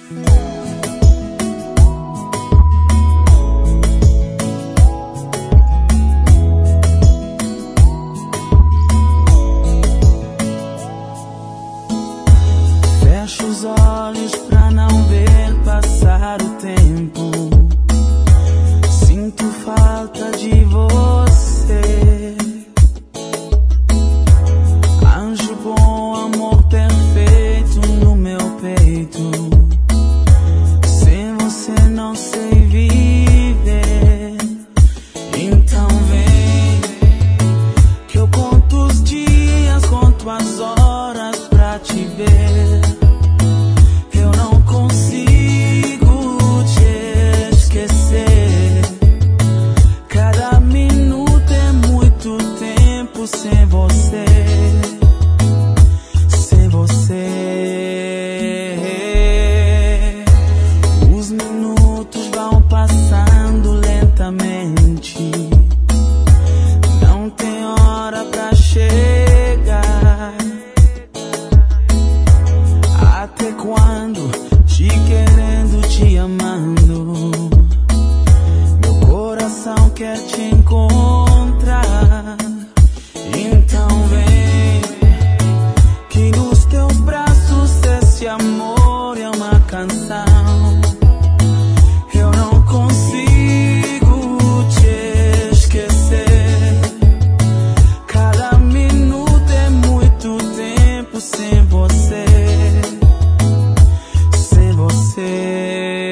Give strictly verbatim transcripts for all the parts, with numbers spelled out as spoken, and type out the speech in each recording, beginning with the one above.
Fecho os olhos pra não ver passar o tempo. Sinto falta de você. Anjo bom, amor perfeito no meu peito. Sem você não sei viver. Então vem, que eu conto os dias, conto as horas pra te ver. Eu não consigo te esquecer. Cada minuto é muito tempo sem você. Sem você. Os minutos vão passando lentamente. Não tem hora pra chegar. Até quando? Te querendo, te amando. Meu coração quer te encontrar. Então vem, que nos teus braços esse amor é uma canção. Eu não consigo te esquecer. Cada minuto é muito tempo sem você. Sem você.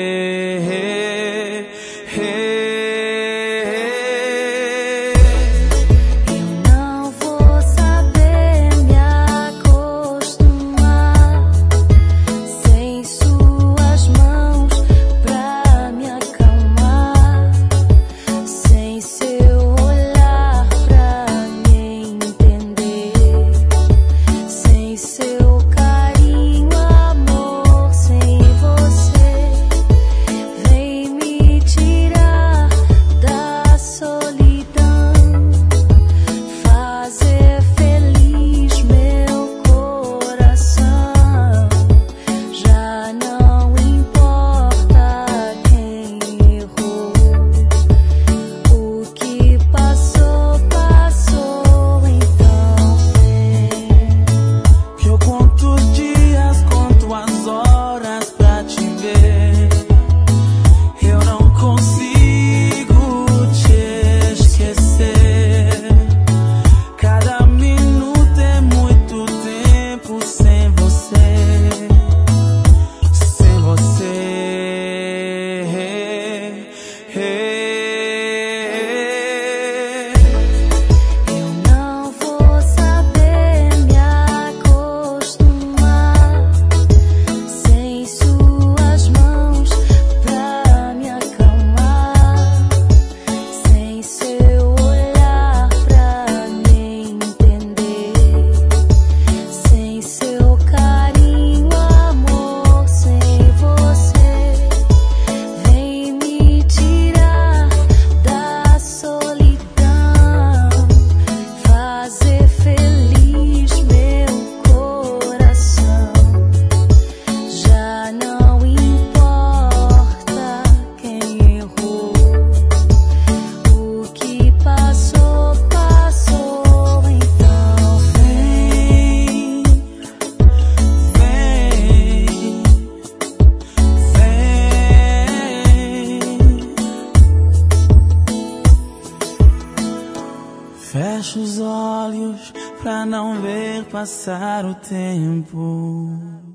Fecho os olhos pra não ver passar o tempo.